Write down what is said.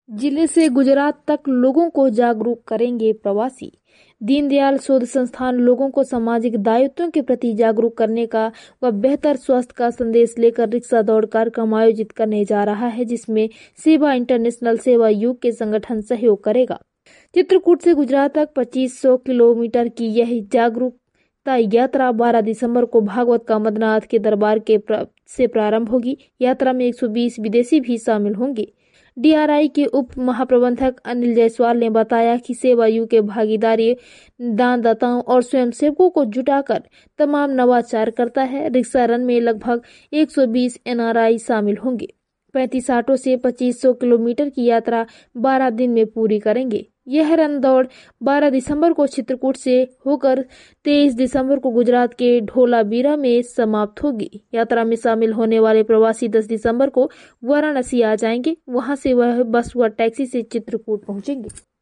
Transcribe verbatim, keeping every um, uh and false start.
जिले से गुजरात तक लोगों को जागरूक करेंगे प्रवासी। दीनदयाल शोध संस्थान लोगों को सामाजिक दायित्वों के प्रति जागरूक करने का व बेहतर स्वास्थ्य का संदेश लेकर रिक्शा दौड़ कार्यक्रम आयोजित करने जा रहा है, जिसमें सेवा इंटरनेशनल सेवा युग के संगठन सहयोग करेगा। चित्रकूट से गुजरात तक पच्चीस सौ किलोमीटर की यह जागरूकता यात्रा बारह दिसंबर को भागवत का मदनाथ के दरबार के प्र... से प्रारंभ होगी। यात्रा में एक सौ बीस विदेशी भी शामिल होंगे। डीआरआई के उप महाप्रबंधक अनिल जायसवाल ने बताया कि सेवा यू के भागीदारी दानदाताओं और स्वयंसेवकों को जुटाकर तमाम नवाचार करता है। रिक्शा रन में लगभग एक सौ बीस एनआरआई शामिल होंगे। पैंतीस ऑटो से पच्चीस सौ किलोमीटर की यात्रा बारह दिन में पूरी करेंगे। यह रन दौड़ बारह दिसंबर को चित्रकूट से होकर तेईस दिसंबर को गुजरात के ढोलावीरा में समाप्त होगी। यात्रा में शामिल होने वाले प्रवासी दस दिसंबर को वाराणसी आ जाएंगे। वहां से वह बस व टैक्सी से चित्रकूट पहुंचेंगे।